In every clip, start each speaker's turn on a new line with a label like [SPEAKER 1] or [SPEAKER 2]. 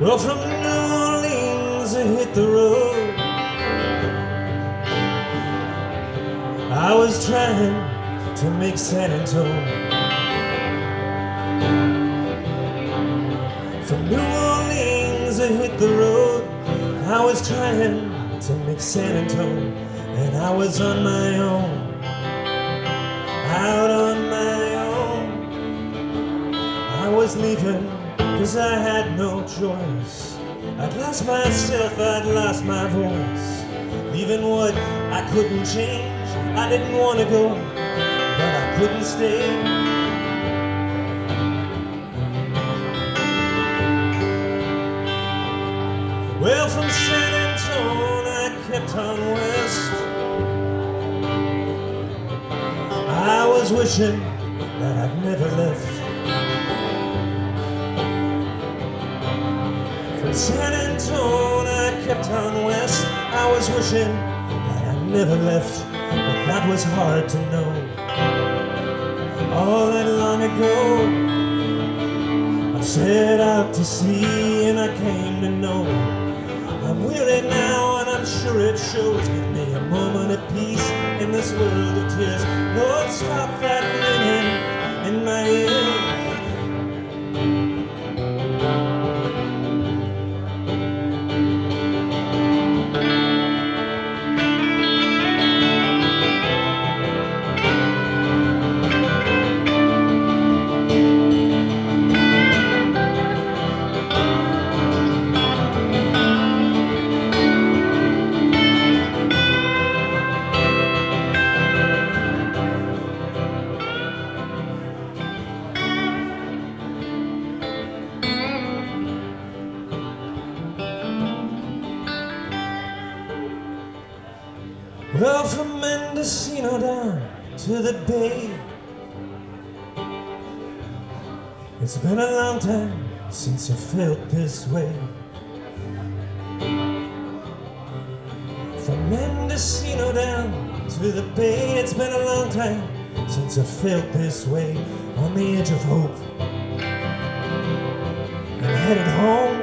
[SPEAKER 1] Well, from New Orleans I hit the road. I was trying to make San Antonio. From New Orleans I hit the road. I was trying to make San Antonio, and I was on my own, out on my own. I was leaving 'cause I had no choice. I'd lost myself, I'd lost my voice. Leaving what I couldn't change. I didn't want to go, but I couldn't stay. Well, from San Antonio I kept on west. I was wishing that I'd never left. From San Antonio I kept on west. I was wishing that I never left, but that was hard to know. All that long ago I set out to sea, and I came to know I'm weary now, and I'm sure it shows. Give me a moment of peace in this world of tears. Lord, stop that ringing in my ears. Well, from Mendocino down to the Bay, it's been a long time since I felt this way. From Mendocino down to the Bay, it's been a long time since I felt this way. On the edge of hope and headed home.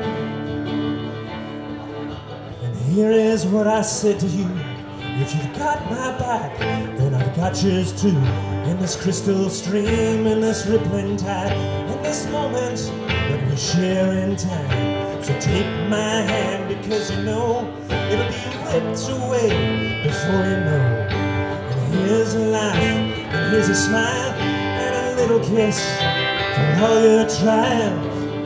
[SPEAKER 1] And here is what I said to you: if you've got my back, then I've got yours too. In this crystal stream, in this rippling tide, in this moment that we share in time. So take my hand, because you know it'll be ripped away before you know. And here's a laugh, and here's a smile, and a little kiss for all your trials.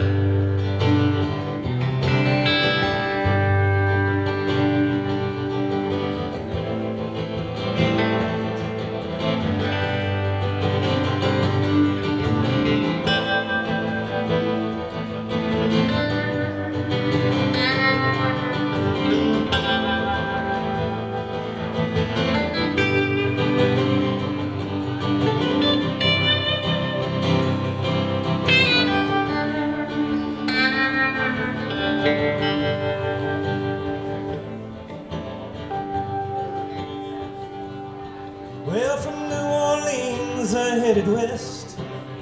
[SPEAKER 1] Well, from New Orleans I headed west.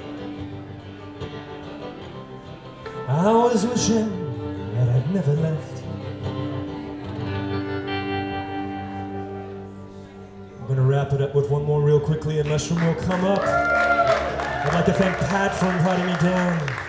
[SPEAKER 1] I was wishing that I'd never left. I'm gonna wrap it up with one more real quickly, and Mushroom will come up. I'd like to thank Pat for inviting me down.